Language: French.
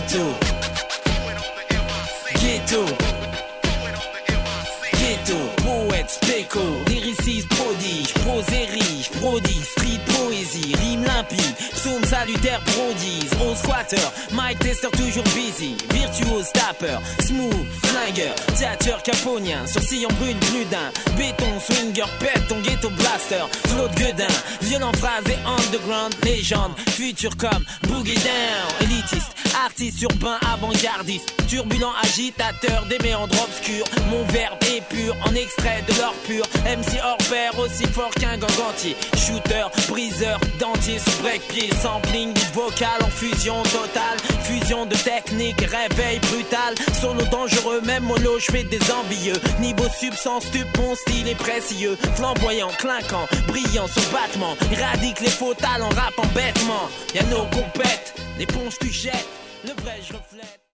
Ghetto, ghetto, ghetto, poète, spéco, lyriciste, prodige, prose et riche, prodigue, street poésie, rime limpide, psaume salutaire, prodise, au squatter, mic tester toujours busy, virtuose tapper, smooth, flingueur, théâtre caponien, sourcil en brûle plus d'un, béton, swinger, pète ton ghetto blaster, flow de gueudin, violent phrase et underground, légende, futur comme boogie down, élitiste, artiste urbain, avant-gardiste, turbulent, agitateur des méandres obscurs, mon verbe est pur, en extrait de l'or pur, MC hors pair, aussi fort qu'un gangantier, shooter, briseur, dentier, sous break-pied, sampling, beat vocal en fusion totale, fusion de technique, réveil brutal, solo dangereux, même mollo, je fais des ambitieux, niveau substance, stup, mon style est précieux, flamboyant, clinquant, brillant, son battement, éradique les faux talents, rappant bêtement, y'a nos compètes, l'éponge tu jettes, le vrai je reflète.